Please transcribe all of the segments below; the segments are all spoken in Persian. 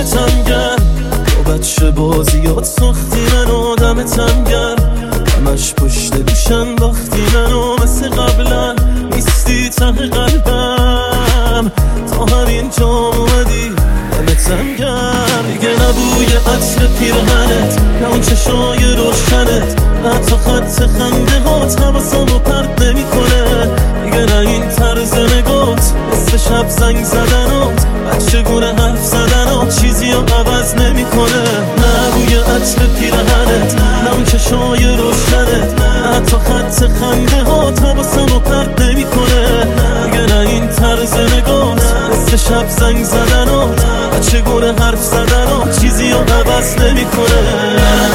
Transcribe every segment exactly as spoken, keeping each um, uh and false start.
دمتم گرم، با بچه بازیات ساختی من آدمتم گرم، همش پشت گوش انداختی منو مثل قبلا نیستی ته قلبم، تا همین جا اومدی دمتم گرم. دیگه نبوی عطر پیرهنت، نه اون چشای روشنت، نه حتی خط خنده هات حواسمو پرت نمیکنه، دیگه نه این طرز نگات مثل شب زنگ زدنات، بچه گونه حرف زدنات چیزی رو عوض نمیکنه. نه بوی عطر پیرهنت، نه اون چشای روشنت، نه حتی خط خنده هات حواسمو پرت نمیکنه، دیگه نه این طرز نگات مثل شب زنگ زدنات، بچه گونه حرف زدنات چیزی رو عوض نمیکنه.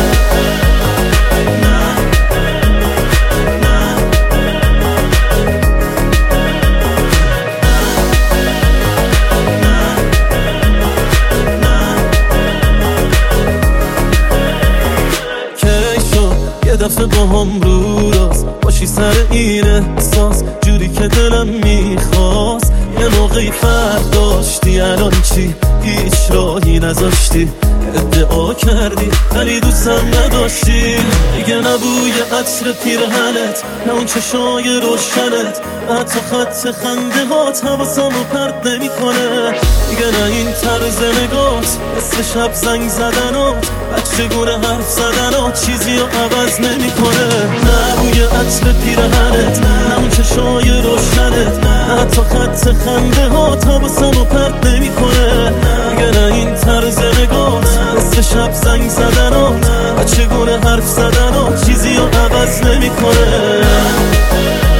یه دفعه با هم رو راست باشی سر این احساس، جوری که دلم میخواست، یه موقعی فرق داشتی الان چی؟ هیچ راهی نذاشتی، ادعا کردی ولی دوستم نداشتی. دیگه نبوی عطر پیرهنت، نه اون چشای روشنت، حتی خط خنده هات حواسمو پرت نمیکنه، دیگه نه این طرز نگات مثل شب زنگ زدنات، بچه گونه حرف زدنات چیزی رو عوض نمیکنه. نه بوی عطر پیرهنت، نه اون چشای روشنت، نه حتی خط خنده هات حواسمو پرت نمیکنه، دیگه نه این طرز نگات مثل شب زنگ زدنات، بچه گونه حرف زدنات چیزی رو عوض نمیکنه.